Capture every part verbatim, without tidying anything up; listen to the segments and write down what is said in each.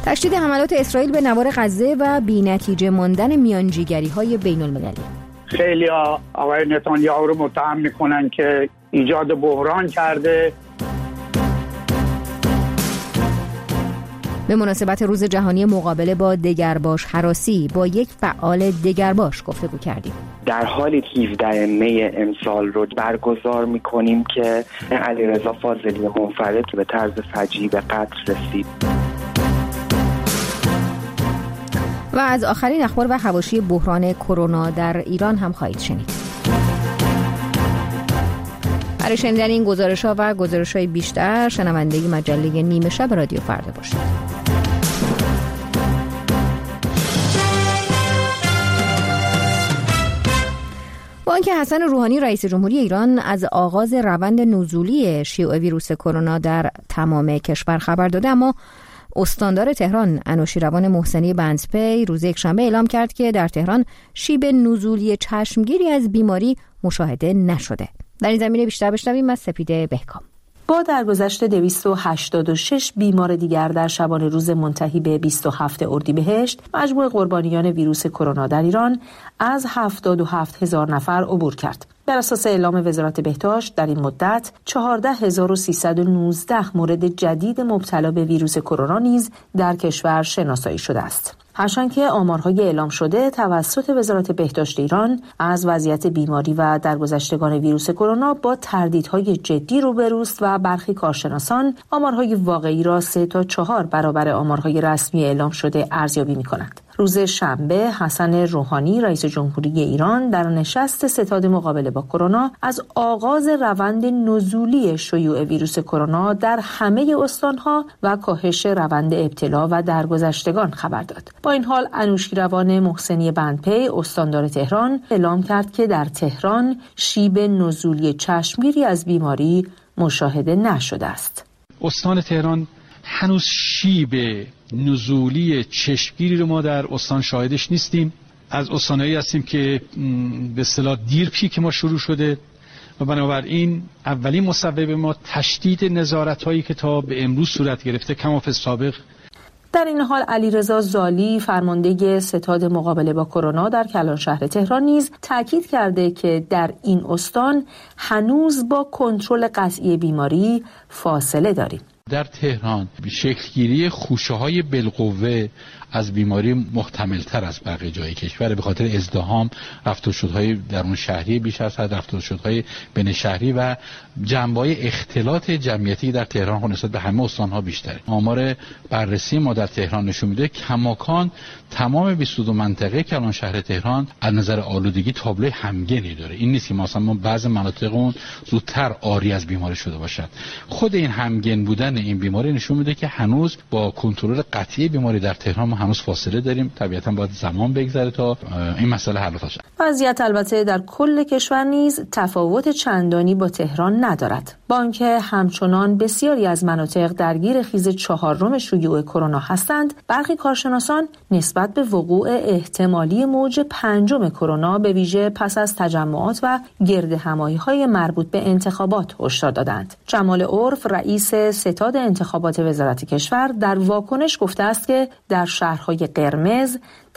تشدید حملات اسرائیل به نوار غزه و بی‌نتیجه ماندن میانجیگری‌های بین‌المللی. خیلی ها آقای نتانیاهو رو متهم میکنن که ایجاد بحران کرده. به مناسبت روز جهانی مقابله با دگرباش هراسی با یک فعال دگرباش گفتگو کردیم. در حالی هفدهم می امسال رو برگزار میکنیم که علیرضا فاضلی منفرد به طرز فجیع به قتل رسید. و از آخرین اخبار و حواشی بحران کرونا در ایران هم خواهید شنید. برای شنیدن این گزارش‌ها و گزارش‌های بیشتر شنونده مجله نیمه شب رادیو فردا باشید. با اینکه حسن روحانی رئیس جمهوری ایران از آغاز روند نزولی شیوع ویروس کرونا در تمام کشور خبر داده، اما استاندار تهران انوشیروان محسنی بندپی روز یکشنبه اعلام کرد که در تهران شیب نزولی چشمگیری از بیماری مشاهده نشده. در این زمینه بیشتر بشنویم از سپیده بهکام. با درگذشت دویست و هشتاد و شش بیمار دیگر در شبانه روز منتهی به بیست و هفتم اردیبهشت، مجموع قربانیان ویروس کرونا در ایران از هفتاد و هفت هزار نفر عبور کرد. بر اساس اعلام وزارت بهداشت در این مدت چهارده هزار و سیصد و نوزده مورد جدید مبتلا به ویروس کرونا نیز در کشور شناسایی شده است. هرچند که آمارهای اعلام شده توسط وزارت بهداشت ایران از وضعیت بیماری و درگذشتگان ویروس کرونا با تردیدهای جدی روبروست و برخی کارشناسان آمارهای واقعی را سه تا چهار برابر آمارهای رسمی اعلام شده ارزیابی می‌کنند. روز شنبه حسن روحانی رئیس جمهوری ایران در نشست ستاد مقابله با کرونا از آغاز روند نزولی شیوع ویروس کرونا در همه استانها و کاهش روند ابتلا و درگذشتگان خبر داد. با این حال انوشیروان محسنی بندپی استاندار تهران اعلام کرد که در تهران شیب نزولی چشمگیری از بیماری مشاهده نشده است. استان تهران هنوز شیب نزولی چشمگیری رو ما در استان شاهدش نیستیم. از استانایی هستیم که به اصطلاح دیر پیک ما شروع شده و بنابراین اولین مسبب ما تشدید نظارت‌هایی که تا به امروز صورت گرفته کماف سابق. در این حال علیرضا زالی فرمانده ستاد مقابله با کرونا در کلان شهر تهران نیز تاکید کرده که در این استان هنوز با کنترل قطعی بیماری فاصله داریم. در تهران شکلگیری خوشه‌های بالقوه از بیماری محتمل‌تر از بقیه جای کشور به خاطر ازدحام، رفت و شدهای درون شهری بیش از حد، رفت و شدهای بین شهری و جنبه‌های اختلاط جمعیتی در تهران نسبت به همه استان‌ها بیشتره. آمار بررسی ما در تهران نشون میده کماکان تمام بیست و دو منطقه کلان شهر تهران از نظر آلودگی تابلوی همگنی داره. این نیست که مثلا بعضی مناطق اون زودتر عاری از بیماری شده باشد. خود این همگن بودن این بیماری نشون میده که هنوز با کنترل قطعی بیماری در تهران ما هنوز فاصله داریم. طبیعتاً باید زمان بگذره تا این مسئله حل بشه. وضعیت البته در کل کشور نیز تفاوت چندانی با تهران ندارد. با آنکه همچنان بسیاری از مناطق درگیر خیز چهارم شیوع کرونا هستند، برخی کارشناسان نسبت به وقوع احتمالی موج پنجم کرونا به ویژه پس از تجمعات و گردهمایی‌های مربوط به انتخابات هشدار دادند. جمال عرف رئیس ستاد انتخابات وزارت کشور در واکنش گفته است که در شهرهای قرمز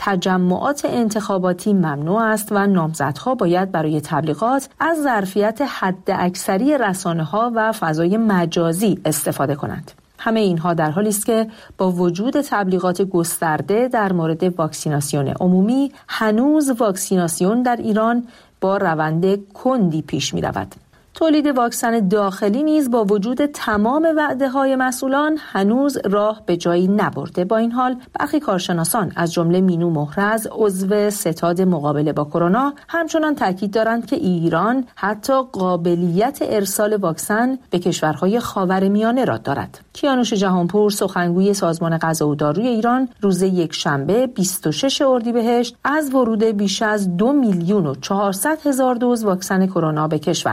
تجمعات انتخاباتی ممنوع است و نامزدها باید برای تبلیغات از ظرفیت حداکثری رسانه‌ها و فضای مجازی استفاده کنند. همه اینها در حالی است که با وجود تبلیغات گسترده در مورد واکسیناسیون عمومی، هنوز واکسیناسیون در ایران با روند کندی پیش می رود. تولید واکسن داخلی نیز با وجود تمام وعده‌های مسئولان هنوز راه به جایی نبرده. با این حال برخی کارشناسان از جمله مینو محرز عضو ستاد مقابله با کرونا همچنان تاکید دارند که ایران حتی قابلیت ارسال واکسن به کشورهای خاورمیانه را دارد. کیانوش جهانپور سخنگوی سازمان غذا و داروی ایران روز یکشنبه بیست و ششم اردیبهشت از ورود بیش از دو میلیون و چهارصد هزار دوز واکسن کرونا به کشور خبر داد.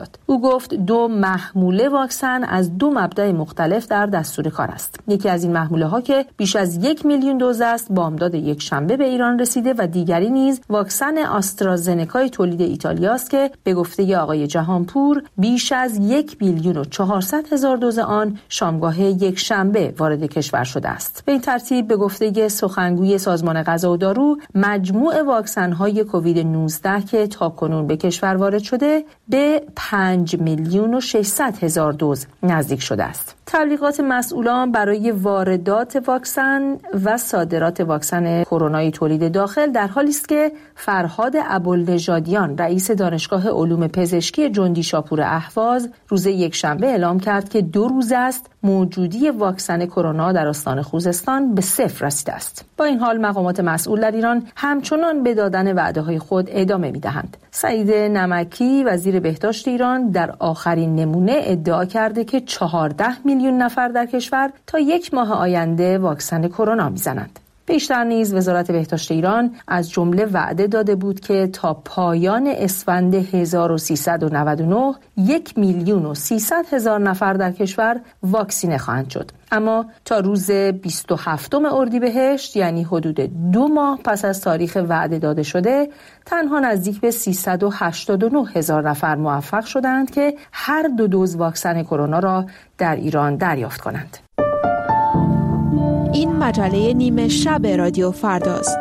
داد. او گفت دو محموله واکسن از دو مبدأ مختلف در دستور کار است. یکی از این محموله ها که بیش از یک میلیون دوز است بامداد یک شنبه به ایران رسیده و دیگری نیز واکسن آسترازنکای تولید ایتالیا است که به گفته آقای جهانپور بیش از یک میلیون و چهارصد هزار دوز آن شامگاه یک شنبه وارد کشور شده است. به این ترتیب به گفته سخنگوی سازمان غذا و دارو مجموع واکسن‌های کووید نوزده که تاکنون به کشور وارد شده به پنج میلیون و ششصد هزار دوز نزدیک شده است. تبلیغات مسئولان برای واردات واکسن و صادرات واکسن کرونای تولید داخل در حالی است که فرهاد ابوالنژادیان رئیس دانشگاه علوم پزشکی جندی شاپور اهواز روز یکشنبه اعلام کرد که دو روز است موجودی واکسن کرونا در استان خوزستان به صفر رسیده است. با این حال مقامات مسئول در ایران همچنان به دادن وعده‌های خود ادامه می‌دهند. سعید نمکی وزیر بهداشت ایران در آخرین نمونه ادعا کرده که چهارده میلیون نفر در کشور تا یک ماه آینده واکسن کرونا می‌زنند. پیشتر نیز وزارت بهداشت ایران از جمله وعده داده بود که تا پایان اسفند هزار و سیصد و نود و نه یک میلیون و سیصد هزار نفر در کشور واکسینه خواهند شد. اما تا روز بیست و هفتم اردیبهشت یعنی حدود دو ماه پس از تاریخ وعده داده شده تنها نزدیک به سیصد و هشتاد و نه هزار نفر موفق شدند که هر دو دوز واکسن کرونا را در ایران دریافت کنند. این مجله نیمه شب رادیو فرداست.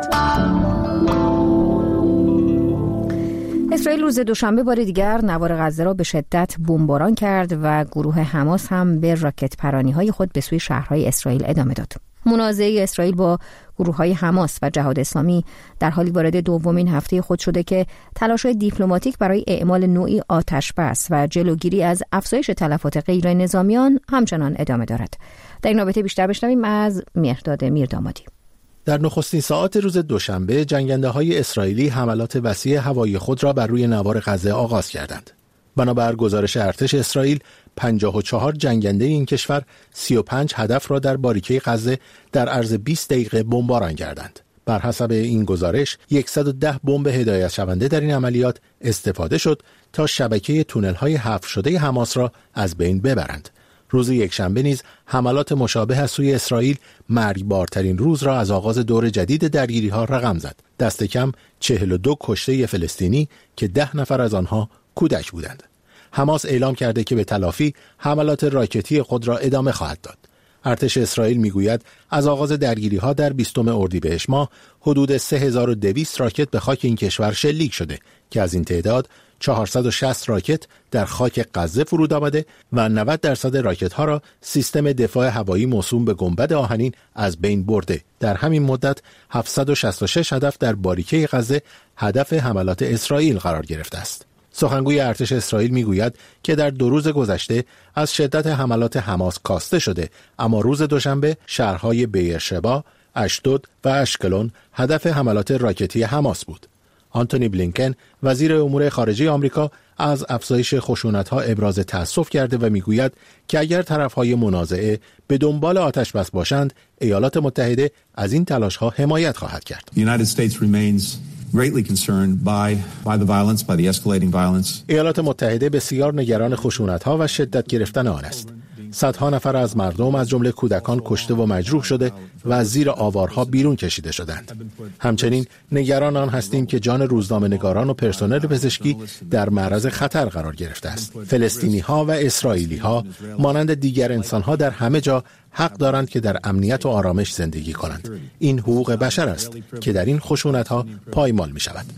اسرائیل روز دوشنبه بار دیگر نوار غزه را به شدت بمباران کرد و گروه حماس هم به راکت پرانی‌های خود به سوی شهرهای اسرائیل ادامه داد. منازعه اسرائیل با گروه‌های حماس و جهاد اسلامی در حالی وارد دومین هفته خود شده که تلاش‌های دیپلماتیک برای اعمال نوعی آتش‌بس و جلوگیری از افزایش تلفات غیر نظامیان همچنان ادامه دارد. در این رابطه بیشتر بشنویم از مهرداد میردامادی. در نخستین ساعات روز دوشنبه جنگنده‌های اسرائیلی حملات وسیع هوایی خود را بر روی نوار غزه آغاز کردند. بنابر گزارش ارتش اسرائیل پنجاه و چهار جنگنده این کشور سی و پنج هدف را در باریکه غزه در عرض بیست دقیقه بمباران کردند. بر حسب این گزارش صد و ده بمب هدایت شونده در این عملیات استفاده شد تا شبکه تونل‌های حفر شده حماس را از بین ببرند. روز یکشنبه نیز حملات مشابه از سوی اسرائیل مرگبارترین روز را از آغاز دور جدید درگیری‌ها رقم زد. دست کم چهل و دو کشته فلسطینی که ده نفر از آنها کودک بودند. حماس اعلام کرده که به تلافی حملات راکتی خود را ادامه خواهد داد. ارتش اسرائیل میگوید از آغاز درگیری‌ها در بیستم اردیبهشت ماه حدود سه هزار و دویست راکت به خاک این کشور شلیک شده که از این تعداد چهارصد و شصت راکت در خاک غزه فرود آمده و نود درصد راکت‌ها را سیستم دفاع هوایی موسوم به گنبد آهنین از بین برده. در همین مدت هفتصد و شصت و شش هدف در باریکه غزه هدف حملات اسرائیل قرار گرفته است. سخنگوی ارتش اسرائیل میگوید که در دو روز گذشته از شدت حملات حماس کاسته شده، اما روز دوشنبه شهرهای بیرشبا، اشدود و اشکلون هدف حملات راکتی حماس بود. آنتونی بلینکن وزیر امور خارجه آمریکا از افزایش خشونت‌ها ابراز تأسف کرده و میگوید که اگر طرف‌های منازعه به دنبال آتش‌بس باشند، ایالات متحده از این تلاش‌ها حمایت خواهد کرد. greatly concerned by by the violence by the escalating violence. ایالات متحده بسیار نگران خشونت‌ها و شدت گرفتن آن است. صدها نفر از مردم از جمله کودکان کشته و مجروح شده و از زیر آوارها بیرون کشیده شدند. همچنین نگران آن هستیم که جان روزنامه‌نگاران و پرسنل پزشکی در معرض خطر قرار گرفته است. فلسطینی‌ها و اسرائیلی‌ها مانند دیگر انسان‌ها در همه جا حق دارند که در امنیت و آرامش زندگی کنند. این حقوق بشر است که در این خشونت‌ها پایمال می‌شود.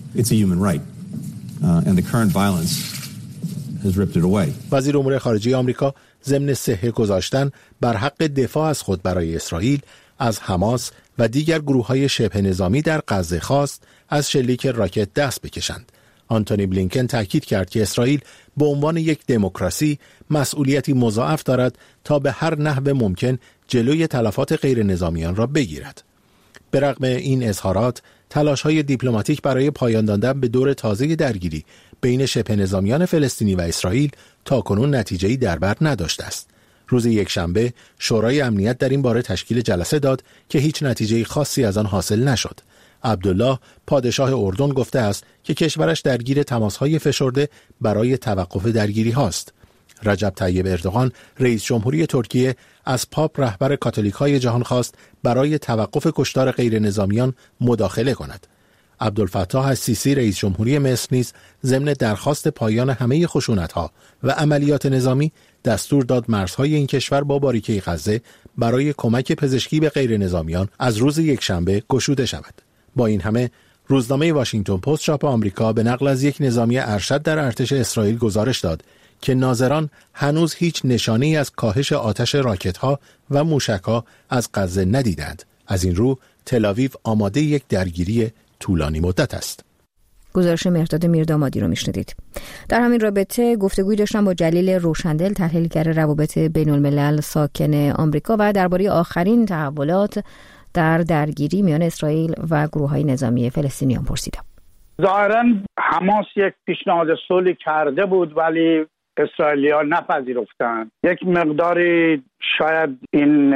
وزیر امور خارجه آمریکا ضمن صحه گذاشتن بر حق دفاع از خود برای اسرائیل از حماس و دیگر گروه‌های شبه نظامی در غزه خواست از شلیک راکت دست بکشند. آنتونی بلینکن تاکید کرد که اسرائیل به عنوان یک دموکراسی مسئولیتی مضاعف دارد تا به هر نحو ممکن جلوی تلفات غیر نظامیان را بگیرد. به رغم این اظهارات، تلاش‌های دیپلماتیک برای پایان دادن به دور تازه درگیری بین شبه نظامیان فلسطینی و اسرائیل تاکنون نتیجه‌ای در بر نداشته است. روز یکشنبه شورای امنیت در این باره تشکیل جلسه داد که هیچ نتیجه خاصی از آن حاصل نشد. عبدالله پادشاه اردن گفته است که کشورش درگیر تماس‌های فشرده برای توقف درگیری هاست. رجب طیب اردوغان رئیس جمهوری ترکیه از پاپ رهبر کاتولیک‌های جهان خواست برای توقف کشتار غیر نظامیان مداخله کند. عبدالفتاح السیسی رئیس جمهوری مصر نیز ضمن درخواست پایان همه خشونت‌ها و عملیات نظامی دستور داد مرزهای این کشور با باریکه غزه برای کمک پزشکی به غیر نظامیان از روز یکشنبه گشوده شود. با این همه روزنامه واشنگتن پست چاپ آمریکا به نقل از یک نظامی ارشد در ارتش اسرائیل گزارش داد که ناظران هنوز هیچ نشانه‌ای از کاهش آتش راکت‌ها و موشک‌ها از غزه ندیدند. از این رو تل‌آویو آماده یک درگیری طولانی مدت است. گزارش مهرداد میردامادی رو میشنیدید. در همین رابطه گفتگوی داشتم با جلیل روشندل، تحلیلگر روابط بین الملل ساکن آمریکا، و درباره آخرین تحولات در درگیری میان اسرائیل و گروه‌های نظامی فلسطینیان پرسیدم. ظاهراً حماس یک پیشنهاد صلح کرده بود ولی اسرائیلی‌ها نپذیرفتند. یک مقداری شاید این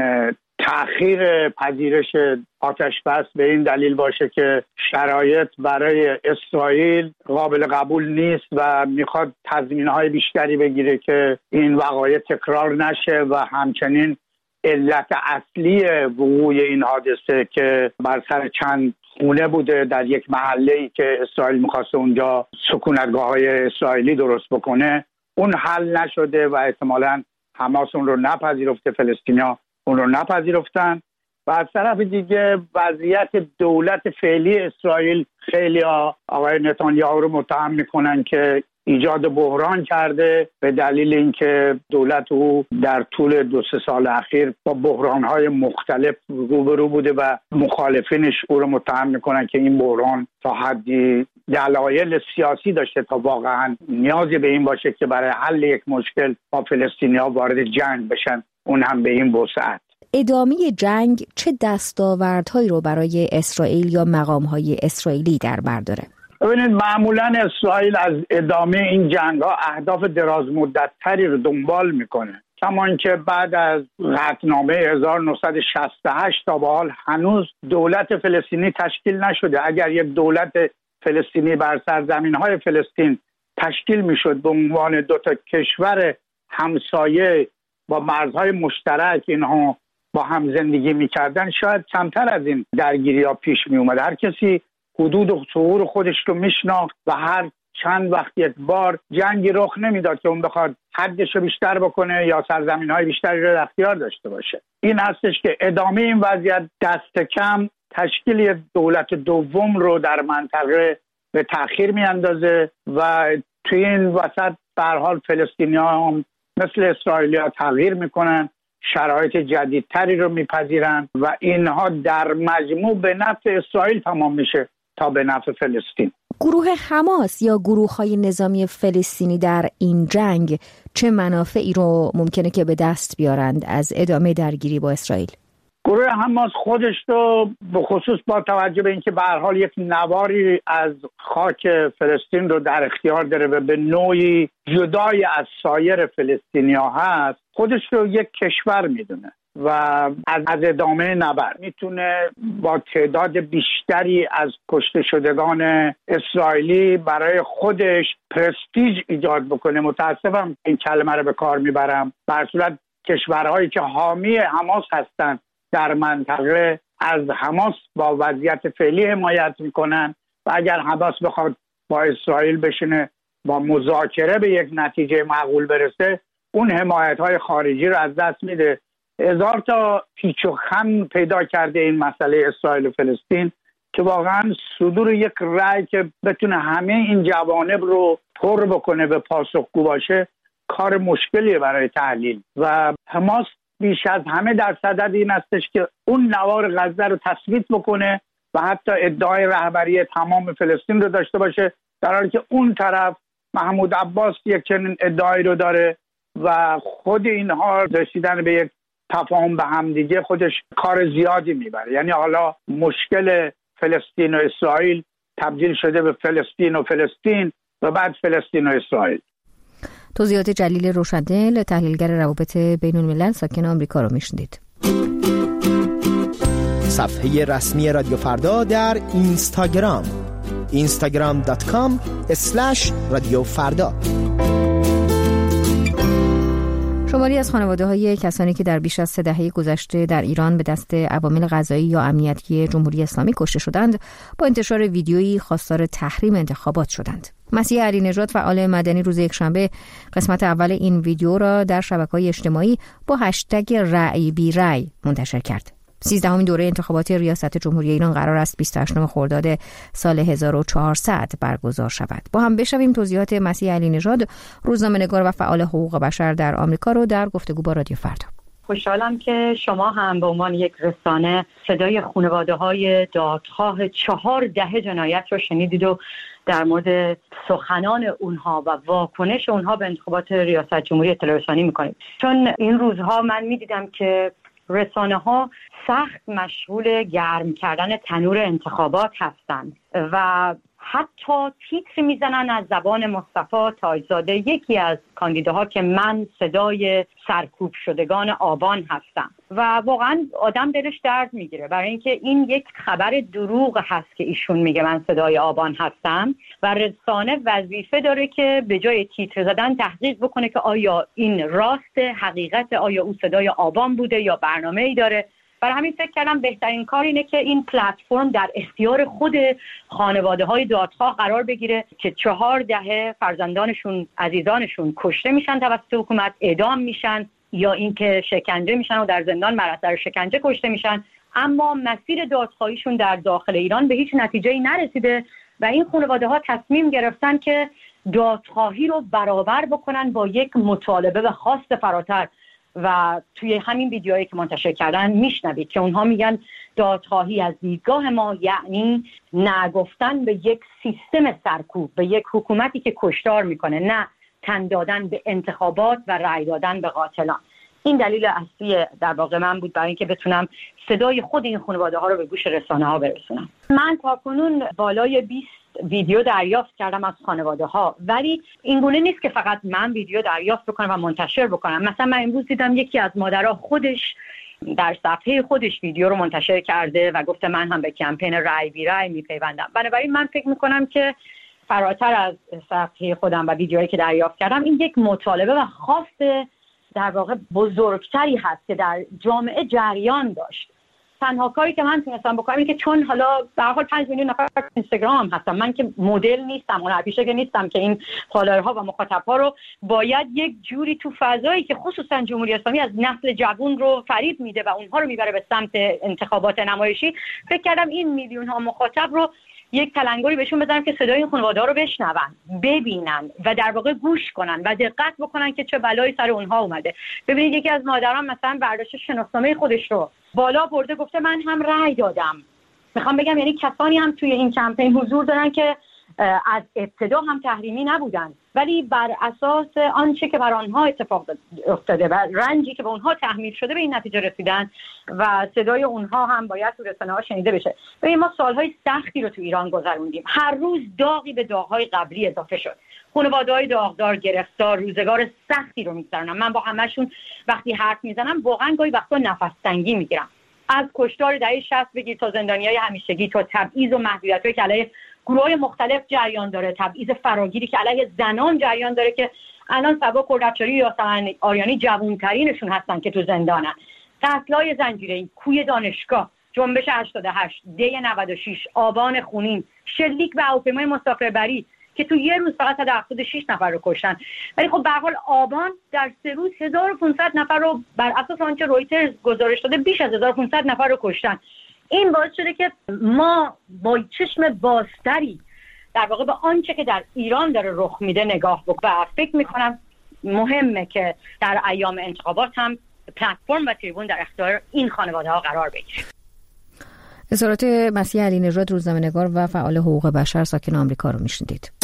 تأخیر پذیرش آتش بس به این دلیل باشه که شرایط برای اسرائیل قابل قبول نیست و میخواد تضمین‌های بیشتری بگیره که این وقایع تکرار نشه و همچنین علت اصلی وقوع این حادثه که بر سر چند خونه بوده در یک محله‌ای که اسرائیل میخواسته اونجا سکونتگاه‌های اسرائیلی درست بکنه، اون حل نشده و احتمالاً حماس اون رو نپذیرفته، فلسطینیا اون رو نپذیرفتن. و از طرف دیگه وضعیت دولت فعلی اسرائیل خیلی ها آقای نتانیاهو رو متهم میکنن که ایجاد بحران کرده به دلیل اینکه دولت او در طول دو سه سال اخیر با بحران‌های مختلف روبرو بوده و مخالفینش او رو متهم میکنن که این بحران تا حدی دلایل سیاسی داشته تا واقعا نیازی به این باشه که برای حل یک مشکل با فلسطینی‌ها وارد جنگ بشن، اون هم به این وسعت. ادامه جنگ چه دستاوردهایی رو برای اسرائیل یا مقام‌های اسرائیلی در بر داره؟ ببینید معمولا اسرائیل از ادامه این جنگ‌ها اهداف دراز مدت‌تری رو دنبال میکنه، کما که بعد از قطعنامه هزار و نهصد و شصت و هشت تا به حال هنوز دولت فلسطینی تشکیل نشده. اگر یک دولت فلسطینی بر سرزمین‌های فلسطین تشکیل میشد به عنوان دو تا کشور همسایه با مرزهای مشترک اینها با هم زندگی میکردن، شاید کمتر از این درگیری ها پیش می اومد. هر کسی حدود و ظهور خودش رو میشناخت و هر چند وقت یک بار جنگی رخ نمیداد که اون بخواد حدش رو بیشتر بکنه یا سرزمین های بیشتری رو در اختیار داشته باشه. این هستش که ادامه این وضعیت دست کم تشکیل یک دولت دوم رو در منطقه به تأخیر میاندازه و توی این وسط به هر حال فلسطینی‌ها هم مثل اسرائیلی‌ها تغییر میکنن، شرایط جدیدتری رو میپذیرن و اینها در مجموع به نفع اسرائیل تمام میشه تا به نفع فلسطین. گروه حماس یا گروه‌های نظامی فلسطینی در این جنگ چه منافعی رو ممکنه که به دست بیارند از ادامه درگیری با اسرائیل؟ گروه حماس خودش رو به خصوص با توجه به اینکه به هر حال یک نواری از خاک فلسطین رو در اختیار داره و به نوعی جدای از سایر فلسطینی‌ها هست، خودش رو یک کشور میدونه و از ادامه نبرد میتونه با تعداد بیشتری از کشته شدگان اسرائیلی برای خودش پرستیژ ایجاد بکنه. متاسفم این کلمه رو به کار میبرم، در صورت کشورهایی که حامی حماس هستند در منطقه از حماس با وضعیت فعلی حمایت میکنن و اگر حماس بخواد با اسرائیل بشینه با مذاکره به یک نتیجه معقول برسه، اون حمایت‌های خارجی رو از دست میده. هزار تا پیچ و خم پیدا کرده این مسئله اسرائیل و فلسطین که واقعا صدور یک رأی که بتونه همه این جوانب رو پر بکنه به پاسخگو باشه کار مشکلیه برای تحلیل و حماس بیش از همه در صدد این هستش که اون نوار غزه رو تثبیت بکنه و حتی ادعای رهبری تمام فلسطین رو داشته باشه، در حالی که اون طرف محمود عباس یک چنین ادعایی رو داره و خود اینها رسیدن به یک تفاهم به هم دیگه خودش کار زیادی میبره. یعنی حالا مشکل فلسطین و اسرائیل تبدیل شده به فلسطین و فلسطین و بعد فلسطین و اسرائیل. توضیحات جلیل روشندل، تحلیلگر روابط بین الملل ساکن آمریکا رو میشنید. صفحه رسمی رادیو فردا در اینستاگرام اینستاگرام دات کام اسلش رادیو فردا. شماری از خانواده‌های کسانی که در بیش از سه دهه گذشته در ایران به دست عوامل قضایی یا امنیتی جمهوری اسلامی کشته شدند، با انتشار ویدیویی خواستار تحریم انتخابات شدند. مسیح علی نژاد، فعال مدنی، روز یکشنبه قسمت اول این ویدیو را در شبکه‌های اجتماعی با هشتگ رأی بی رأی منتشر کرد. سیزدهمین دوره انتخابات ریاست جمهوری ایران قرار است بیست و هشتم خرداد سال هزار و چهارصد برگزار شود. با هم بشنویم توضیحات مسیح علی نژاد، روزنامه‌نگار و فعال حقوق بشر در آمریکا رو در گفتگو با رادیو فردا. خوشحالم که شما هم به عنوان یک رسانه صدای خانواده‌های دادخواه چهار دهه جنایت رو شنیدید و در مورد سخنان اونها و واکنش اونها به انتخابات ریاست جمهوری اطلاع رسانی می‌کنید. چون این روزها من می‌دیدم که رسانه‌ها سخت مشغول گرم کردن تنور انتخابات هستند و حتی تیتر میزنن از زبان مصطفی تاجزاده، یکی از کاندیداها که من صدای سرکوب شدگان آبان هستم، و واقعا آدم دلش درد میگیره برای اینکه این یک خبر دروغ هست که ایشون میگه من صدای آبان هستم و رسانه وظیفه داره که به جای تیتر زدن تحقیق بکنه که آیا این راست، حقیقت، آیا او صدای آبان بوده یا برنامه‌ای داره. برای همین فکر کردم بهترین کار اینه که این پلتفرم در اختیار خود خانواده‌های دادخواه قرار بگیره که چهار دهه فرزندانشون، عزیزانشون کشته میشن توسط حکومت، اعدام میشن یا اینکه شکنجه میشن و در زندان بر اثر شکنجه کشته میشن، اما مسیر دادخواهیشون در داخل ایران به هیچ نتیجه‌ای نرسیده و این خانواده‌ها تصمیم گرفتن که دادخواهی رو برابر بکنن با یک مطالبه و خواست فراتر. و توی همین ویدیوهایی که منتشر کردن میشنوید که اونها میگن دادخواهی از دیدگاه ما یعنی نگفتن به یک سیستم سرکوب، به یک حکومتی که کشتار میکنه، نه تن دادن به انتخابات و رأی دادن به قاتلان. این دلیل اصلی در واقع من بود برای اینکه بتونم صدای خود این خانواده ها رو به گوش رسانه ها برسونم. من تاکنون بالای بیست ویدیو دریافت کردم از خانواده ها، ولی اینگونه نیست که فقط من ویدیو دریافت بکنم و منتشر بکنم. مثلا من امروز دیدم یکی از مادرها خودش در صفحه خودش ویدیو رو منتشر کرده و گفته من هم به کمپین رأی بی رأی میپیوندم. بنابراین من فکر میکنم که فراتر از صفحه خودم و ویدیوهایی که دریافت کردم، این یک مطالبه و خواست در واقع بزرگتری هست که در جامعه جریان داشت. تنها کاری که من تونستم بکنم اینه که چون حالا به هر حال پنج میلیون نفر اینستاگرام هم هستم، من که مدل نیستم، هنرپیشه که نیستم که این فالوورها و مخاطبها رو باید یک جوری تو فضایی که خصوصا جمهوری اسلامی از نسل جوان رو فریب میده و اونها رو میبره به سمت انتخابات نمایشی، فکر کردم این میلیون ها مخاطب رو یک تلنگری بهشون بزنم که صدای این خانواده‌ها رو بشنون، ببینن و در واقع گوش کنن و دقت بکنن که چه بلایی سر اونها اومده. ببینید یکی از مادران مثلا برداشت شناسنامه خودش رو بالا برده، گفته من هم رأی دادم. میخوام بگم یعنی کسانی هم توی این کمپین حضور دارن که از ابتدا هم تحریمی نبودن، ولی بر اساس آنچه که بر آنها اتفاق افتاده و رنجی که به اونها تحمیل شده به این نتیجه رسیدن و صدای اونها هم باید تو رسانه‌ها شنیده بشه. ببین ما سالهای سختی رو تو ایران گذروندیم، هر روز داغی به داغ‌های قبلی اضافه شد. خانواده‌های داغدار، گرفتار، روزگار سختی رو می‌گذرونن. من با همه‌شون وقتی حرف میزنم واقعا گاهی وقتا نفس تنگی میگیرم. از کشتار دهه شصت بگیر تا زندانیای همیشگی، تا تبعیض و محدودیت‌هایی که علیه گروه‌های مختلف جریان داره، تبعیض فراگیری که علیه زنان جریان داره که الان سبا کردافشاری یا سمن آریانی جوان‌ترینشون هستن که تو زندانن. قتل‌های زنجیره‌ای، کوی دانشگاه، جنبش هشتاد و هشت، دی نود و شش، آبان خونین، شلیک به هواپیمای مسافربری که تو یه روز فقط هفتاد و شش نفر رو کشتن. ولی خب به هر حال آبان در سه روز هزار و پانصد نفر رو بر اساس آنچه رویترز گزارش داده بیش از هزار و پانصد نفر رو کشتن. این باعث شده که ما با چشم بازتری در واقع به آنچه که در ایران داره رخ میده نگاه بکنیم و فکر میکنم مهمه که در ایام انتخابات هم پلتفرم و تریبون در اختیار این خانواده ها قرار بگیره. اظهارات مسیح علی نژاد، روزنامه‌نگار و فعال حقوق بشر ساکن آمریکا رو میشنیدید.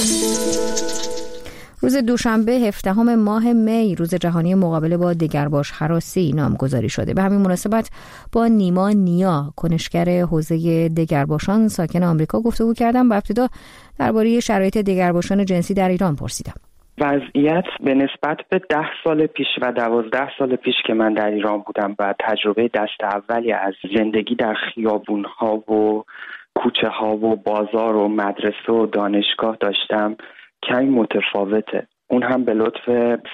روز دوشنبه هفدهم ماه می روز جهانی مقابله با دگرباش هراسی نامگذاری شده. به همین مناسبت با نیما نیا، کنشگر حوزه دگرباشان ساکن آمریکا گفتگو کردم و ابتدا درباره شرایط دگرباشان جنسی در ایران پرسیدم. وضعیت به نسبت به ده سال پیش و دوازده سال پیش که من در ایران بودم و تجربه دست اولی از زندگی در خیابون‌ها و کوچه ها و بازار و مدرسه و دانشگاه داشتم کمی متفاوته. اون هم به لطف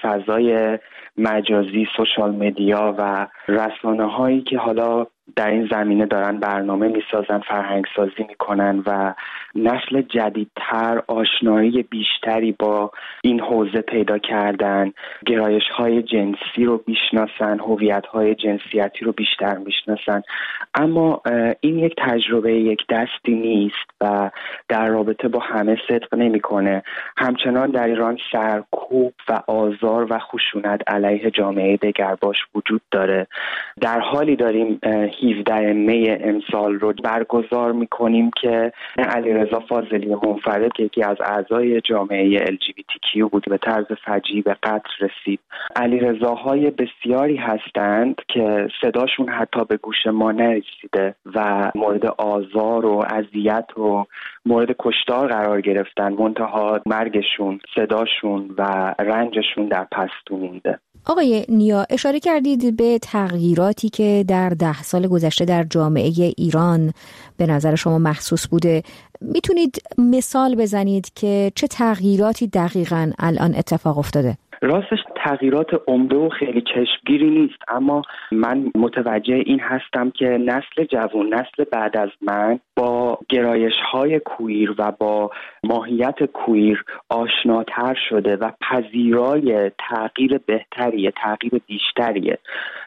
فضای مجازی، سوشال مدیا و رسانه هایی که حالا در این زمینه دارن برنامه میسازن، فرهنگ سازی میکنن و نسل جدیدتر آشنایی بیشتری با این حوزه پیدا کردن، گرایش های جنسی رو بیشناسن، هویت های جنسیتی رو بیشتر میشناسن. اما این یک تجربه یک دستی نیست و در رابطه با همه صدق نمیکنه. همچنان در ایران سرکوب و آزار و خشونت علیه جامعه دگرباش وجود داره. در حالی داریم هفدهم می امسال رو برگزار میکنیم که علیرضا فاضلی منفرد که یکی از اعضای جامعه ال جی بی تی کیو بود به طرز فجیعی به قتل رسید. علیرضاهای بسیاری هستند که صداشون حتی به گوش ما نرسیده و مورد آزار و اذیت و مورد کشتار قرار گرفتن، منتها مرگشون، صداشون و رنجشون در پستو مونده. آقای نیا، اشاره کردید به تغییراتی که در ده سال گذشته در جامعه ایران به نظر شما محسوس بوده. میتونید مثال بزنید که چه تغییراتی دقیقاً الان اتفاق افتاده؟ راستش تغییرات عمده و خیلی چشمگیری نیست، اما من متوجه این هستم که نسل جوان، نسل بعد از من با گرایش‌های کویر و با ماهیت کویر آشناتر شده و پذیرای تغییر بهتریه، تغییر بیشتریه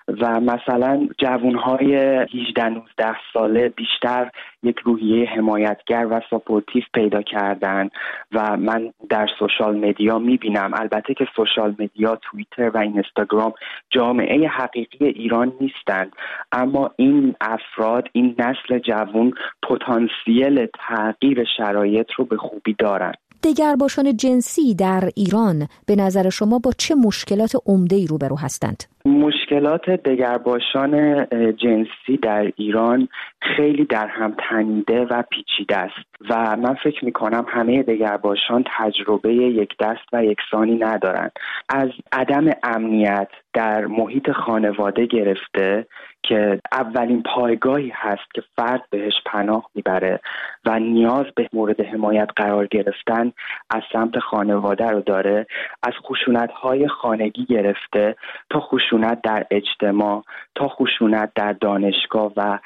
و مثلا جوان‌های هجده نوزده ساله بیشتر یک روحیه حمایتگر و ساپورتیو پیدا کردن و من در سوشال مدیا میبینم، البته که سوشال مدیا، توییتر و اینستاگرام جامعه حقیقی ایران نیستند، اما این افراد، این نسل جوان پتانسیل تغییر شرایط رو به خوبی دارن. دگرباشان جنسی در ایران به نظر شما با چه مشکلات عمده‌ای روبرو هستند؟ مشکلات دگرباشان جنسی در ایران خیلی در هم تنیده و پیچیده است و من فکر می‌کنم همه دگرباشان تجربه یک دست و یکسانی ندارند. از عدم امنیت در محیط خانواده گرفته که اولین پایگاهی هست که فرد بهش پناه میبره و نیاز به مورد حمایت قرار گرفتن از سمت خانواده رو داره، از خشونت‌های خانگی گرفته تا خشونت در اجتماع، تا خشونت در دانشگاه و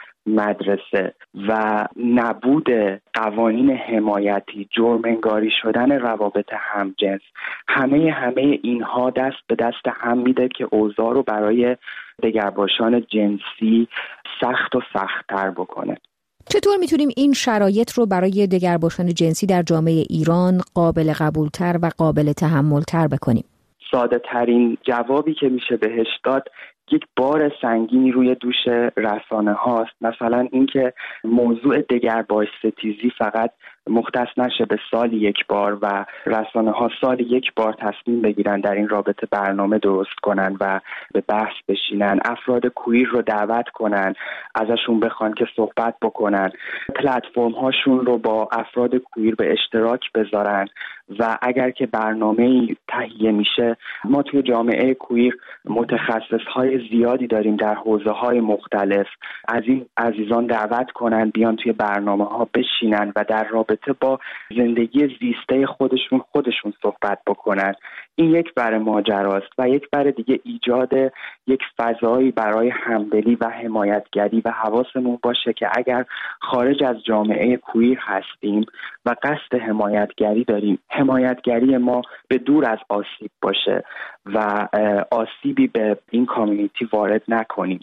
مدرسه و نبود قوانین حمایتی، جرم انگاری شدن روابط همجنس، همه همه اینها دست به دست هم میده که اوضاع رو برای دگرباشان جنسی سخت و سخت‌تر بکنه. چطور میتونیم این شرایط رو برای دگرباشان جنسی در جامعه ایران قابل قبولتر و قابل تحملتر بکنیم؟ ساده ترین جوابی که میشه بهش داد یک بار سنگینی روی دوش رسانه هاست. مثلا اینکه موضوع دگرباش ستیزی فقط مختص نشه به سال یک بار و رسانه ها سال یک بار تصمیم بگیرن در این رابطه برنامه درست کنن و به بحث بشینن، افراد کویر رو دعوت کنن، ازشون بخوان که صحبت بکنن، پلتفرم هاشون رو با افراد کویر به اشتراک بذارن و اگر که برنامه تهیه میشه، ما توی جامعه کویر متخصص های زیادی داریم در حوزه های مختلف، از این عزیزان دعوت کنن بیان توی برنامه ها بشینن و در رابطه با زندگی زیسته خودشون خودشون صحبت بکنن. این یک بر ماجراست و یک بر دیگه ایجاد یک فضایی برای همدلی و حمایتگری و حواسمون باشه که اگر خارج از جامعه کویر هستیم و قصد حمایتگری داریم، حمایتگری ما به دور از آسیب باشه و آسیبی به این کامیونیتی وارد نکنیم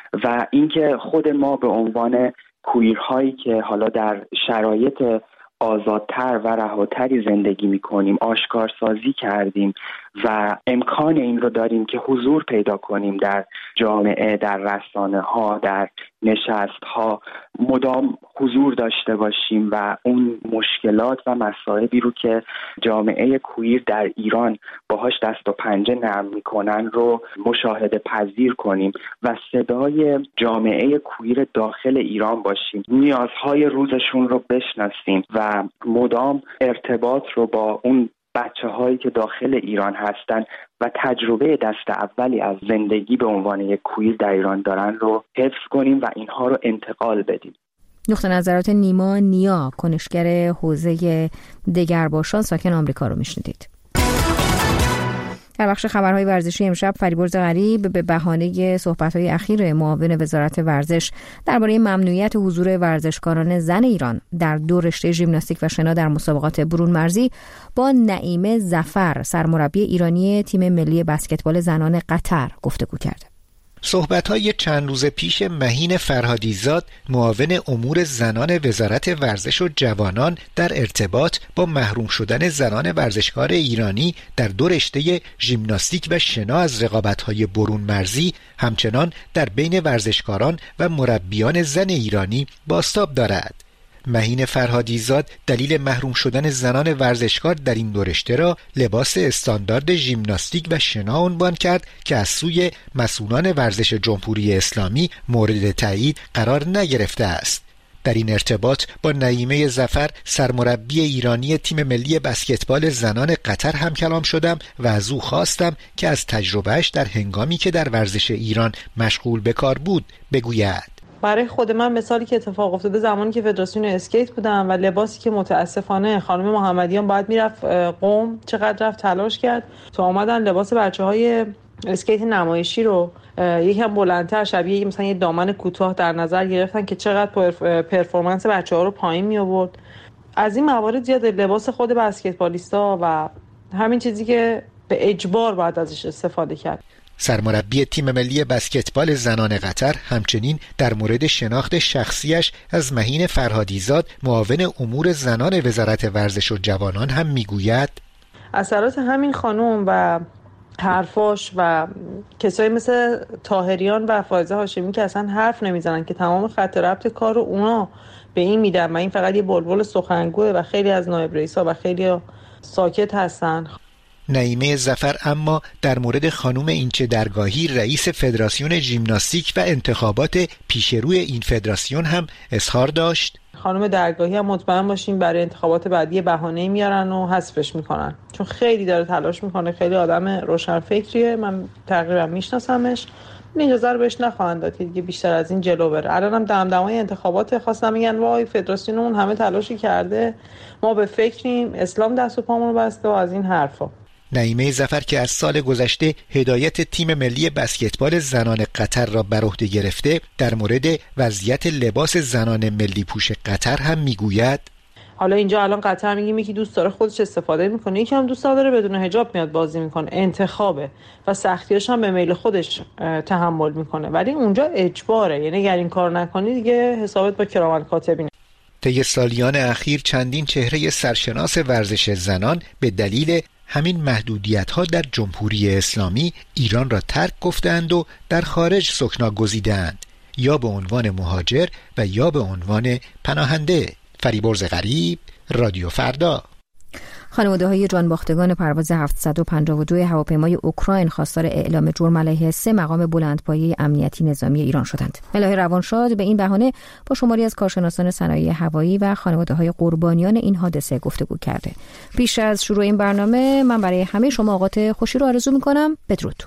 و اینکه خود ما به عنوان کویرهایی که حالا در شرایط آزادتر و رهاتری زندگی میکنیم آشکارسازی کردیم و امکان این رو داریم که حضور پیدا کنیم در جامعه، در رسانه ها، در نشست ها، مدام حضور داشته باشیم و اون مشکلات و مسائلی رو که جامعه کویر در ایران باهاش دست و پنجه نرم میکنن رو مشاهده پذیر کنیم و صدای جامعه کویر داخل ایران باشیم، نیازهای روزشون رو بشناسیم و مدام ارتباط رو با اون بچه هایی که داخل ایران هستن و تجربه دست اولی از زندگی به عنوان یک کویر در ایران دارن رو حفظ کنیم و اینها رو انتقال بدیم. نقطه نظرات نیما نیا، کنشگر حوزه دگرباشان ساکن آمریکا رو میشنیدید. در بخش خبرهای ورزشی امشب فریبرز غریب به بهانه صحبت‌های اخیر معاون وزارت ورزش درباره ممنوعیت حضور ورزشکاران زن ایران در دو رشته ژیمناستیک و شنا در مسابقات برون مرزی با نعیمه ظفر، سرمربی ایرانی تیم ملی بسکتبال زنان قطر گفتگو کرد. صحبت‌های چند روز پیش مهین فرهادیزاد، معاون امور زنان وزارت ورزش و جوانان در ارتباط با محروم شدن زنان ورزشکار ایرانی در دو رشته ژیمناستیک و شنا از رقابت‌های برون مرزی همچنان در بین ورزشکاران و مربیان زن ایرانی بازتاب دارد. مهین فرهادیزاد دلیل محروم شدن زنان ورزشکار در این دو رشته را لباس استاندارد ژیمناستیک و شنا عنوان کرد که از سوی مسئولان ورزش جمهوری اسلامی مورد تایید قرار نگرفته است. در این ارتباط با نعیمه ظفر، سرمربی ایرانی تیم ملی بسکتبال زنان قطر هم کلام شدم و از او خواستم که از تجربهش در هنگامی که در ورزش ایران مشغول به کار بود بگوید. برای خود من مثالی که اتفاق افتاده زمانی که فدراسیون اسکیت بودم و لباسی که متاسفانه خانم محمدیان باید میرفت قم، چقدر رفت تلاش کرد تا آمدن لباس بچه‌های اسکیت نمایشی رو یکم بلندتر شبیه مثلا یه دامن کوتاه در نظر گرفتن که چقدر پرفورمنس بچه‌ها رو پایین می آورد. از این موارد زیاد لباس خود بسکتبالیستا و همین چیزی که به اجبار باید ازش استفاده کرد. سرمربی تیم ملی بسکتبال زنان قطر همچنین در مورد شناخت شخصیش از مهین فرهادیزاد، معاون امور زنان وزارت ورزش و جوانان هم میگوید اثرات همین خانم و حرفاش و کسایی مثل طاهریان و فائزه هاشمی که اصلا حرف نمیزنن که تمام خط ربط کار رو اونا به این میدن و این فقط یه بلبل سخنگوه و خیلی از نایب رئیسا و خیلی ساکت هستن. نعیمه ظفر اما در مورد خانم اینچه درگاهی، رئیس فدراسیون ژیمناستیک و انتخابات پیشروی این فدراسیون هم اظهار داشت. خانم درگاهی هم مطمئن باشین برای انتخابات بعدی بهانه‌ای میارن و حذفش میکنن، چون خیلی داره تلاش میکنه، خیلی آدم روشنفکریه، من تقریبا میشناسمش. این اجازه رو بهش نخواهند داد که دیگه بیشتر از این جلو بره. الانم دمدمای انتخابات خواستم میگن وای فدراسیونمون همه تلاشی کرده، ما به فکریم، اسلام دست و پامون رو بسته و از این حرفا. نعیمه ظفر که از سال گذشته هدایت تیم ملی بسکتبال زنان قطر را بر عهده گرفته، در مورد وضعیت لباس زنان ملی پوش قطر هم میگوید حالا اینجا الان قطر میگیم یکی دوست داره خودش استفاده میکنه، یکی هم دوست داره بدون حجاب میاد بازی میکنه، انتخابه و سختیاش هم به میل خودش تحمل میکنه، ولی اونجا اجباره، یعنی اگر این کار نکنی دیگه حسابت با کرامت کاتبینه. طی سالیان اخیر چندین چهره سرشناس ورزش زنان به دلیل همین محدودیت‌ها در جمهوری اسلامی ایران را ترک گفتند و در خارج سکنا گزیدند، یا به عنوان مهاجر و یا به عنوان پناهنده. فریبرز غریب، رادیو فردا. خانواده‌های جانباختگان پرواز هفتصد و پنجاه و دو هواپیمای اوکراین خواستار اعلام جرم علیه سه مقام بلندپایه امنیتی نظامی ایران شدند. ملاحه روانشاد به این بهانه با شماری از کارشناسان صنایع هوایی و خانواده‌های قربانیان این حادثه گفتگو کرده. پیش از شروع این برنامه من برای همه شما اوقات خوشی رو آرزو می‌کنم. بدرود.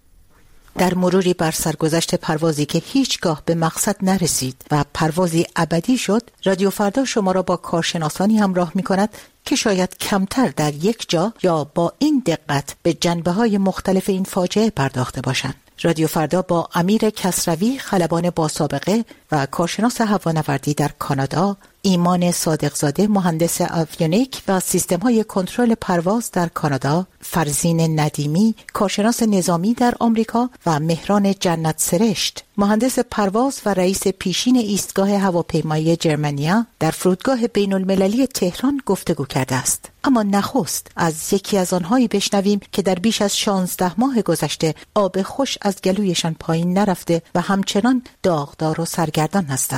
در مروری بر سرگذشت پروازی که هیچگاه به مقصد نرسید و پروازی ابدی شد، رادیو فردا شما را با کارشناسانی همراه می کند که شاید کمتر در یک جا یا با این دقت به جنبه‌های مختلف این فاجعه پرداخته باشند. رادیو فردا با امیر کسروی، خلبان با سابقه و کارشناس هوانوردی در کانادا، ایمان صادقزاده، مهندس آویونیک و سیستم‌های کنترل پرواز در کانادا، فرزین ندیمی، کارشناس نظامی در آمریکا و مهران جنت سرشت، مهندس پرواز و رئیس پیشین ایستگاه هواپیمایی جرمنیا در فرودگاه بین المللی تهران گفتگو کرده است. اما نخست از یکی از آنهایی بشنویم که در بیش از شانزده ماه گذشته آب خوش از گلویشان پایین نرفته و همچنان داغدار و سرگردان هستند.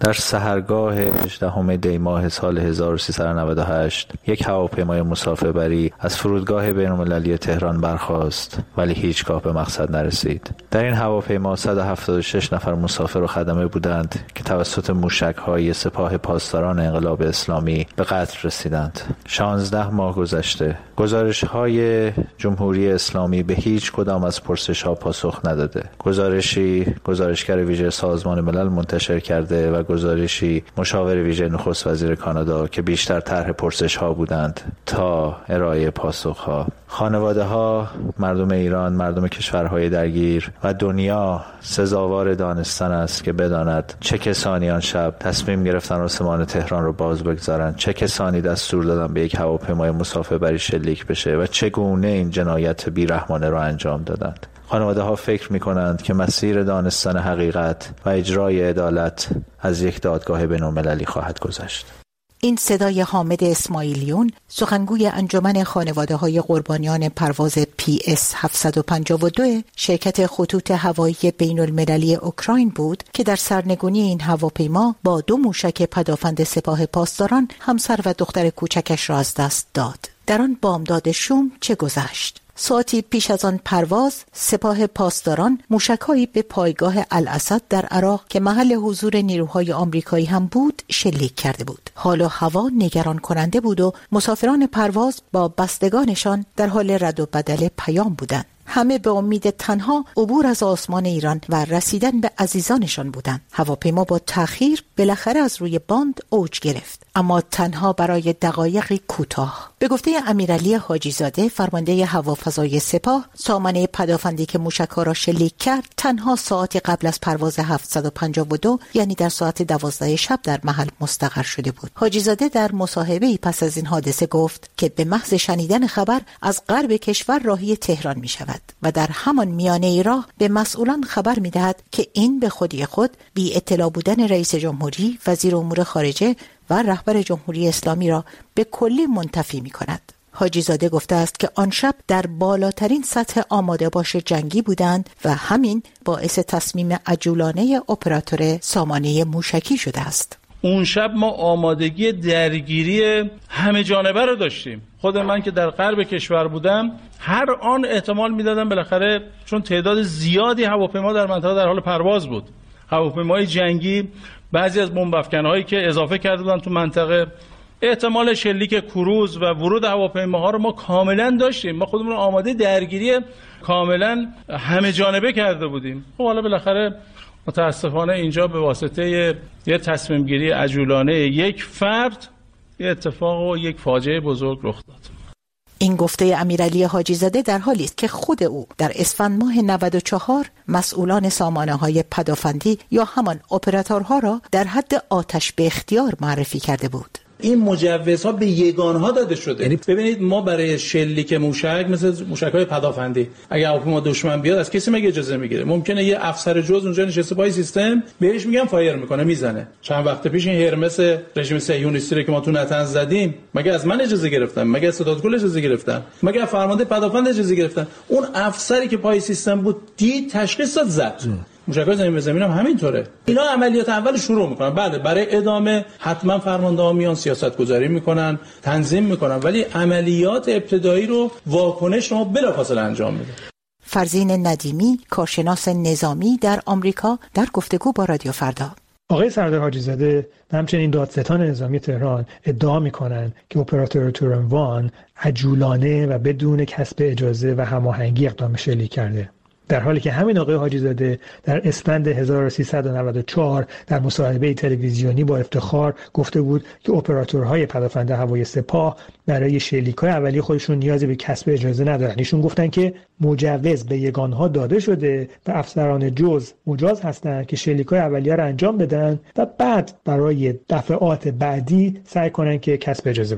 در سحرگاه هجدهم دی ماه سال هزار و سیصد و نود و هشت یک هواپیمای مسافربری از فرودگاه بین‌المللی تهران برخاست ولی هیچگاه به مقصد نرسید. در این هواپیما صد و هفتاد و شش نفر مسافر و خدمه بودند که توسط موشک‌های سپاه پاسداران انقلاب اسلامی به قتل رسیدند. شانزده ماه گذشته، گزارش‌های جمهوری اسلامی به هیچ کدام از پرسش‌ها پاسخ نداده. گزارشی گزارشگر ویژه سازمان ملل منتشر کرده و گزارشی مشاور ویژه نخست وزیر کانادا که بیشتر طرح پرسش‌ها بودند تا ارائه پاسخ‌ها. خانواده‌ها، مردم ایران، مردم کشورهای درگیر و دنیا سزاوار دانستن است که بداند چه کسانی آن شب تصمیم گرفتن آسمان تهران رو باز بگذارند، چه کسانی دستور دادن به یک هواپیمای مسافربری شلیک بشه و چگونه این جنایت بیرحمانه را انجام دادند. خانواده ها فکر می کنند که مسیر دانستن حقیقت و اجرای عدالت از یک دادگاه بین‌المللی خواهد گذشت. این صدای حامد اسماعیلیون، سخنگوی انجمن خانواده‌های قربانیان پرواز پی اس هفتصد و پنجاه و دو شرکت خطوط هوایی بین‌المللی اوکراین بود که در سرنگونی این هواپیما با دو موشک پدافند سپاه پاسداران همسر و دختر کوچکش را از دست داد. در آن بامداد شوم چه گذشت؟ ساعتی پیش از آن پرواز، سپاه پاسداران موشک‌هایی به پایگاه الاسد در عراق که محل حضور نیروهای آمریکایی هم بود شلیک کرده بود. حال و هوا نگران کننده بود و مسافران پرواز با بستگانشان در حال رد و بدل پیام بودند. همه به امید تنها عبور از آسمان ایران و رسیدن به عزیزانشان بودند. هواپیما با تأخیر بالاخره از روی باند اوج گرفت، اما تنها برای دقایقی کوتاه. به گفته امیرعلی حاجی زاده، فرمانده هوافضای سپاه، سامانه پدافندی که موشک‌ها را شلیک کرد تنها ساعتی قبل از پرواز هفتصد و پنجاه و دو، یعنی در ساعت دوازده شب در محل مستقر شده بود. حاجی زاده در مصاحبه‌ای پس از این حادثه گفت که به محض شنیدن خبر از غرب کشور راهی تهران می‌شود و در همان میانه راه به مسئولان خبر می‌دهد که این به خودی خود بی اطلاع بودن رئیس جمهوری، وزیر امور خارجه و رهبر جمهوری اسلامی را به کلی منتفی می‌کند. حاجی زاده گفته است که آن شب در بالاترین سطح آماده باش جنگی بودند و همین باعث تصمیم عجولانه اپراتور سامانه موشکی شده است. اون شب ما آمادگی درگیری همه جانبه رو داشتیم. خود من که در غرب کشور بودم هر آن احتمال میدادم بالاخره، چون تعداد زیادی هواپیما در منطقه در حال پرواز بود، هواپیمای جنگی، بعضی از بمب افکن‌هایی که اضافه کرده بودن تو منطقه، احتمال شلیک کروز و ورود هواپیماها رو ما کاملا داشتیم. ما خودمون آماده درگیری کاملا همه جانبه کرده بودیم. خب حالا بالاخره متاسفانه اینجا به واسطه یه تصمیم گیری عجولانه یک فرد یه اتفاق و یک فاجعه بزرگ رخ داد. این گفته امیرعلی حاجی زاده در حالی است که خود او در اسفند ماه نود و چهار مسئولان سامانه‌های پدافندی یا همان اپراتورها را در حد آتش به اختیار معرفی کرده بود. این مجوزها به یگانها داده شده. یعنی ببینید ما برای شلیک موشک مثل موشک‌های پدافندی اگه هواپیما دشمن بیاد از کسی مگه اجازه میگیره؟ ممکنه یه افسر جز اونجا نشسته پای سیستم بهش میگن فایر میکنه، میزنه. چند وقت پیش این هرمس رژیم صهیونیستی که ما تو نتنز زدیم، مگه از من اجازه گرفتن؟ مگه از ستادگل اجازه گرفتن؟ مگه فرمانده پدافند اجازه گرفتن؟ اون افسری که پای سیستم بود دید، تشخیص داد، زد. موشک‌های زمین به زمین هم همینطوره. اینا عملیات اول شروع میکنن، بله برای ادامه حتما فرمانده‌ها میان سیاست گذاری میکنن، تنظیم میکنن، ولی عملیات ابتدایی رو واکنش رو بلافاصله انجام میده. فرزین ندیمی، کارشناس نظامی در آمریکا، در گفتگو با رادیو فردا. آقای سردار حاجی زاده و همچنین دادستان نظامی تهران ادعا میکنن که اپراتور تورنوان عجولانه و بدون کسب اجازه و هماهنگی اقدام شلیک کرده، در حالی که همین آقای حاجی زاده در اسفند هزار و سیصد و نود و چهار در مصاحبه تلویزیونی با افتخار گفته بود که اپراتورهای پدافند هوایی سپاه برای شلیک‌های اولیه خودشون نیازی به کسب اجازه ندارن. ایشون گفتن که مجوز به یگانها داده شده و افسران جز مجاز هستند که شلیک‌های اولیه رو انجام بدن و بعد برای دفعات بعدی سعی کنن که کسب اجازه بکنن.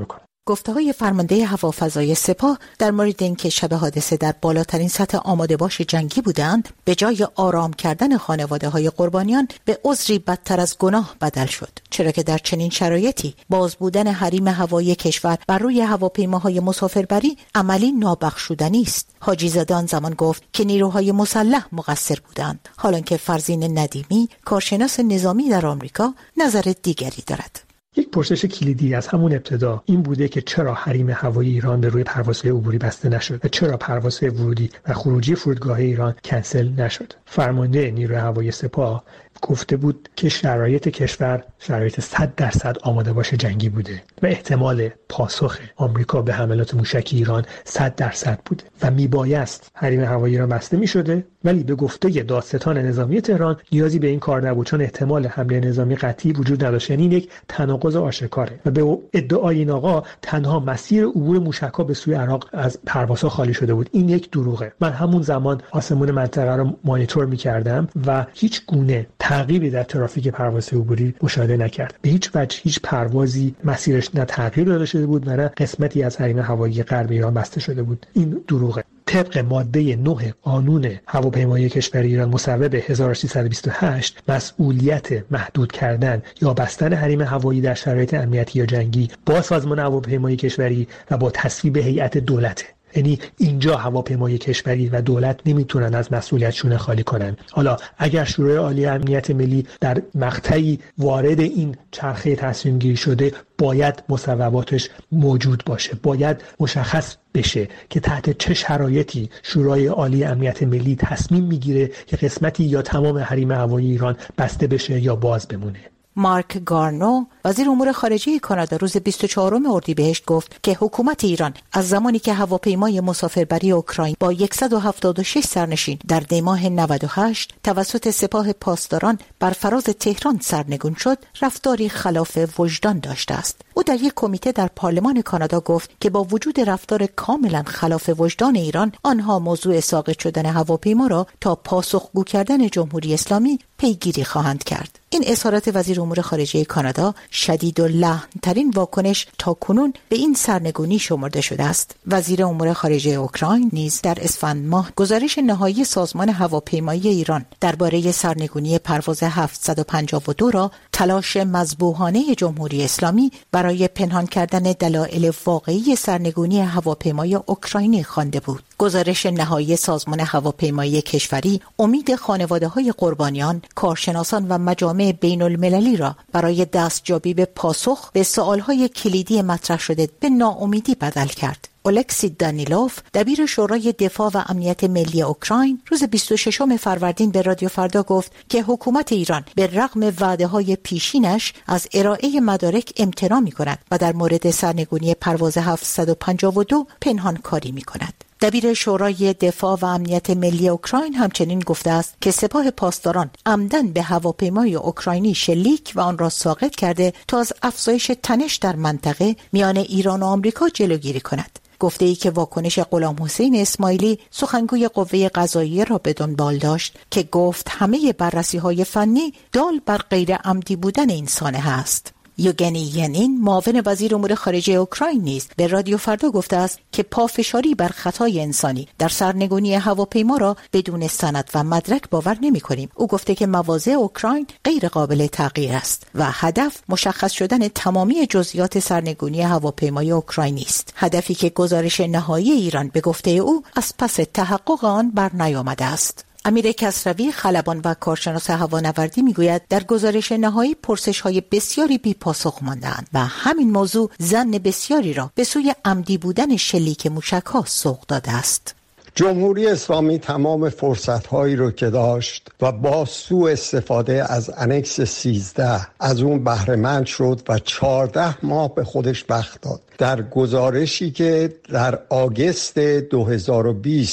گفته‌های فرمانده هوافضای سپاه در مورد اینکه شب حادثه در بالاترین سطح آماده باش جنگی بودند، به جای آرام کردن خانواده‌های قربانیان به عذری بدتر از گناه بدل شد، چرا که در چنین شرایطی باز بودن حریم هوایی کشور بر روی هواپیماهای مسافربری عملی نابخشودنی است. حاجی زاده آن زمان گفت که نیروهای مسلح مقصر بودند، حالانکه فرزین ندیمی، کارشناس نظامی در آمریکا، نظر دیگری دارد. یک پرسش کلیدی از همون ابتدا این بوده که چرا حریم هوایی ایران به روی پروازهای عبوری بسته نشد و چرا پروازهای ورودی و خروجی فرودگاه ایران کنسل نشد. فرمانده نیروی هوایی سپاه گفته بود که شرایط کشور شرایط صد درصد آماده باشه جنگی بوده و احتمال پاسخ آمریکا به حملات موشکی ایران صد درصد بوده و میبایست حریم هوایی ایران بسته میشده، ولی به گفته دادستان نظامی تهران نیازی به این کار نبود، چون احتمال حمله نظامی قطعی وجود نداشت. یعنی یک تناقض آشکاره و به ادعای این آقا تنها مسیر عبور موشک‌ها به سوی عراق از پروازها خالی شده بود. این یک دروغه. من همون زمان آسمون منطقه رو مانیتور می‌کردم و هیچ گونه تغییری در ترافیک پروازهای عبوری مشاهده نکرد. به هیچ وجه هیچ پروازی مسیرش نه تغییر داده شده بود و نه قسمتی از حریم هوایی غرب ایران بسته شده بود. این دروغه. طبق ماده نه قانون هواپیمایی کشور ایران مصوب هزار و سیصد و بیست و هشت مسئولیت محدود کردن یا بستن حریم هوایی در شرایط امنیتی یا جنگی با سازمان هواپیمایی کشوری و با تصویب هیئت دولته. یعنی اینجا هواپیمای کشوری و دولت نمیتونن از مسئولیتشون خالی کنن. حالا اگر شورای عالی امنیت ملی در مقطعی وارد این چرخه تصمیم گیری شده، باید مصوباتش موجود باشه، باید مشخص بشه که تحت چه شرایطی شورای عالی امنیت ملی تصمیم میگیره که قسمتی یا تمام حریم هوایی ایران بسته بشه یا باز بمونه. مارک گارنو وزیر امور خارجه کانادا روز بیست و چهارم اردیبهشت گفت که حکومت ایران از زمانی که هواپیمای مسافربری اوکراین با صد و هفتاد و شش سرنشین در دی ماه نود و هشت توسط سپاه پاسداران بر فراز تهران سرنگون شد، رفتاری خلاف وجدان داشته است. او در یک کمیته در پارلمان کانادا گفت که با وجود رفتار کاملا خلاف وجدان ایران، آنها موضوع ساقط شدن هواپیما را تا پاسخگو کردن جمهوری اسلامی پیگیری خواهند کرد. این اظهارات وزیر امور خارجه کانادا شدید و لحن‌ترین واکنش تاکنون به این سرنگونی شمرده شده است. وزیر امور خارجه اوکراین نیز در اسفند ماه گزارش نهایی سازمان هواپیمایی ایران درباره سرنگونی پرواز هفتصد و پنجاه و دو را تلاش مذبوحانه جمهوری اسلامی برای پنهان کردن دلایل واقعی سرنگونی هواپیمای اوکراینی خوانده بود. گزارش نهایی سازمان هواپیمایی کشوری امید خانواده‌های قربانیان، کارشناسان و مجامع بین المللی را برای دستیابی به پاسخ به سوالهای کلیدی مطرح شده به ناامیدی بدل کرد. اولکسی دانیلوف دبیر شورای دفاع و امنیت ملی اوکراین روز بیست و ششم فروردین به رادیو فردا گفت که حکومت ایران به رغم وعده‌های پیشینش از ارائه مدارک امتناع می‌کند و در مورد سرنگونی پرواز هفتصد و پنجاه و دو پنهان کاری می‌کند. دبیر شورای دفاع و امنیت ملی اوکراین همچنین گفته است که سپاه پاسداران عمدن به هواپیمای اوکراینی شلیک و آن را ساقط کرده تا از افزایش تنش در منطقه میان ایران و آمریکا جلوگیری کند. گفته ای که واکنش غلام حسین اسماعیلی سخنگوی قوه قضاییه را به دنبال داشت که گفت همه بررسی‌های فنی دال بر غیر عمدی بودن این سانحه است. یوگنی ینین معاون وزیر امور خارجه اوکراین نیز به رادیو فردا گفته است که پافشاری بر خطای انسانی در سرنگونی هواپیما را بدون سند و مدرک باور نمی‌کنیم. او گفته که مواضع اوکراین غیر قابل تغییر است و هدف مشخص شدن تمامی جزئیات سرنگونی هواپیمای اوکراینی است، هدفی که گزارش نهایی ایران به گفته او از پس تحقق آن بر نیامده است. امیر کسروی خلبان و کارشناس هوانوردی میگوید در گزارش نهایی پرسش‌های بسیاری بی پاسخ مانده‌اند و همین موضوع ظن بسیاری را به سوی عمدی بودن شلیک موشک‌ها سوق داده است. جمهوری اسلامی تمام فرصت‌هایی رو که داشت و با سوء استفاده از انکس سیزده از اون بهره مند شد و چهارده ماه به خودش وقت داد. در گزارشی که در آگوست دو هزار و بیست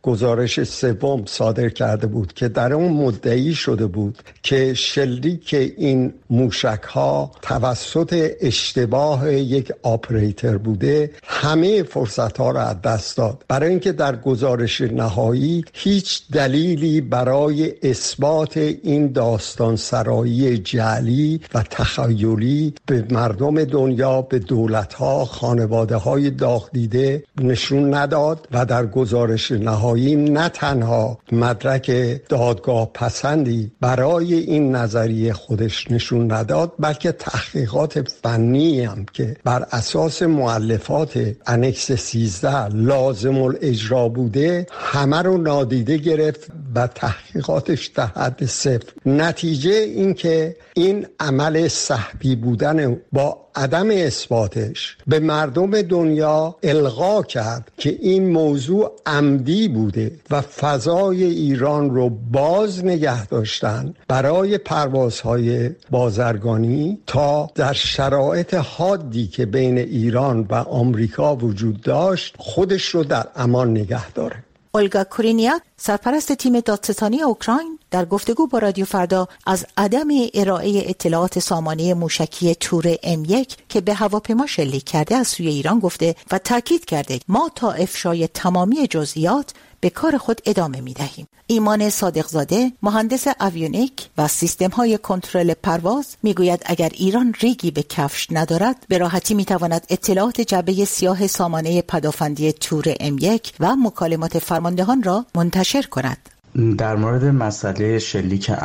گزارش سوم صادر کرده بود که در اون مدعی شده بود که شلیک این موشک‌ها توسط اشتباه یک آپریتور بوده، همه فرصت‌ها را از دست داد. برای اینکه در گزارش نهایی هیچ دلیلی برای اثبات این داستان سرایی جعلی و تخیلی به مردم دنیا، به دولت‌ها، خانواده‌های داغ دیده نشون نداد و در گزارش نهایی نه تنها مدرک دادگاه پسندی برای این نظریه خودش نشون نداد، بلکه تحقیقات فنی هم که بر اساس مؤلفات انکس سیزده لازم الاجرا بوده همه رو نادیده گرفت و تحقیقاتش در حد صفر. نتیجه این که این عمل سهبی بودن با عدم اثباتش به مردم دنیا القا کرد که این موضوع عمدی بوده و فضای ایران رو باز نگه داشتن برای پروازهای بازرگانی تا در شرایط حادی که بین ایران و آمریکا وجود داشت خودش رو در امان نگه داره. اولگا کورینیاک، سرپرست تیم دادستانی اوکراین، در گفتگو با رادیو فردا از عدم ارائه اطلاعات سامانه موشکی تور ام یک که به هواپیما شلیک کرده از سوی ایران گفته و تاکید کرده ما تا افشای تمامی جزئیات به کار خود ادامه می دهیم. ایمان صادقزاده، مهندس اویونیک و سیستم های کنترل پرواز، می گوید اگر ایران ریگی به کفش ندارد به راحتی می تواند اطلاعات جعبه سیاه سامانه پدافندی تور ام یک و مکالمات فرماندهان را منتشر کند. در مورد مسئله شلیک